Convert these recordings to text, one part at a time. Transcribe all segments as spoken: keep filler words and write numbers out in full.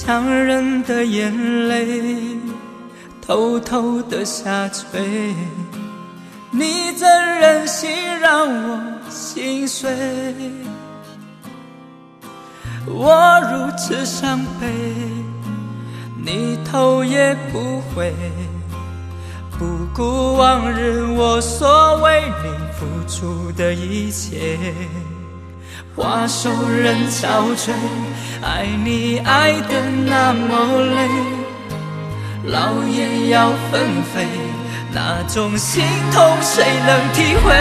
强忍的眼泪偷偷的下垂，你怎忍心让我心碎？我如此伤悲，你头也不回，不顾往日我所为你付出的一切，花手人憔悴，爱你爱得那么累，老眼要纷飞，那种心痛谁能体会？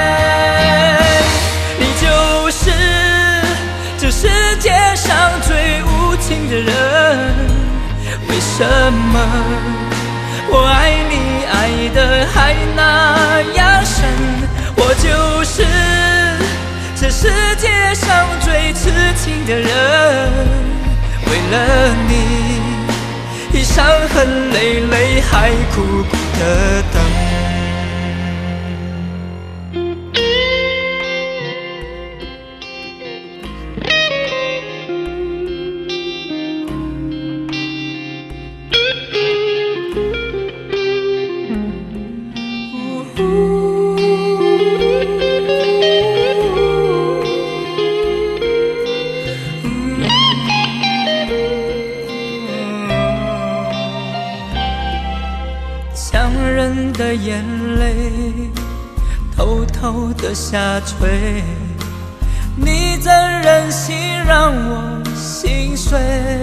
你就是这世界上最无情的人，为什么我爱你爱得还那样深？我就是这世界上最痴情的人，为了你伤痕累累，还苦苦的等。强忍的眼泪偷偷的下垂，你怎忍心让我心碎？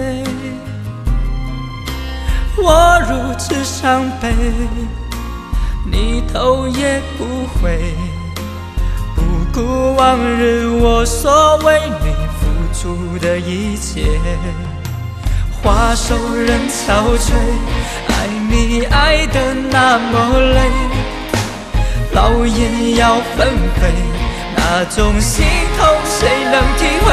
我如此伤悲，你头也不回，不顾往日我所为你付出的一切，花手人憔悴，爱你爱得那么累，老眼要纷飞，那种心痛谁能体会？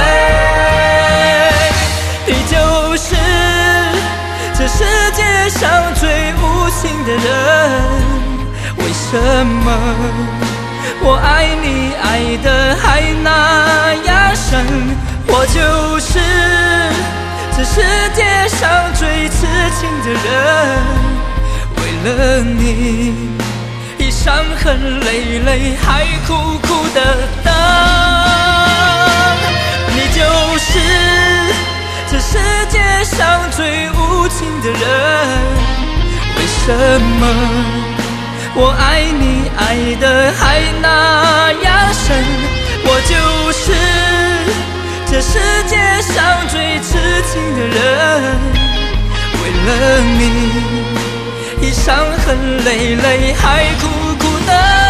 你就是这世界上最无情的人，为什么我爱你爱得还那样深？我就是这世界上最痴情的人，为了你伤痕累累，还苦苦的等。你就是这世界上最无情的人，为什么我爱你爱得还那样深？我就是这世界上最痴情的人，为了你伤痕累累，还苦苦的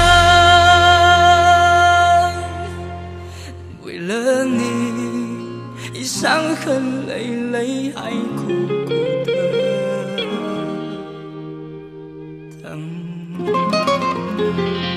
等。为了你伤痕累累，还苦苦的等。